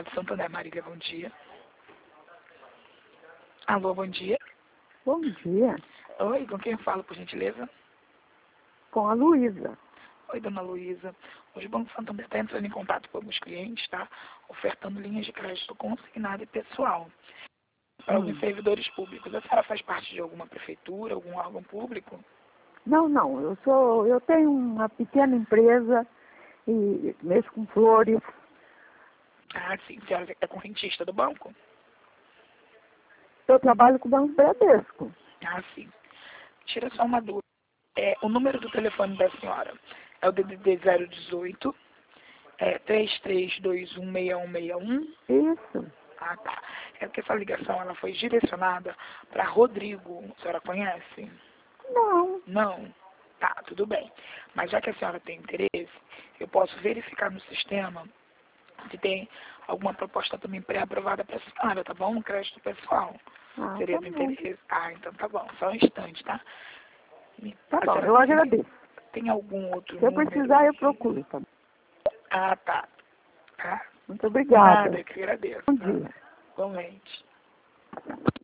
Rádio Santander, Marília, bom dia. Alô, bom dia. Bom dia, Oi, com quem eu falo, por gentileza? com a Luísa. Oi, dona Luísa. Hoje o Banco Santander está entrando em contato com alguns clientes, tá? Ofertando linhas de crédito consignado e pessoal para alguns servidores públicos. A senhora faz parte de alguma prefeitura, algum órgão público? Não, eu tenho uma pequena empresa e mexo com flores. Ah, sim. A senhora é correntista do banco? Eu trabalho com o Banco Bradesco. Ah, sim. Tira só uma dúvida. O número do telefone da senhora é o DDD 018 33216161. Isso. Ah, tá. É porque essa ligação ela foi direcionada para Rodrigo. A senhora conhece? Não. Não? Tá, tudo bem. Mas já que a senhora tem interesse, eu posso verificar no sistema se tem alguma proposta também pré-aprovada para a senhora, tá bom? No crédito pessoal. Ah, Seria tá do bom. interesse? Ah, então tá bom. Só um instante, tá? Tá A bom, senhora eu agradeço. tem algum outro Se eu número? precisar, eu procuro. Tá bom? Ah, tá. Tá. Muito Nada, obrigada. eu que agradeço. Bom Tá? dia. Igualmente.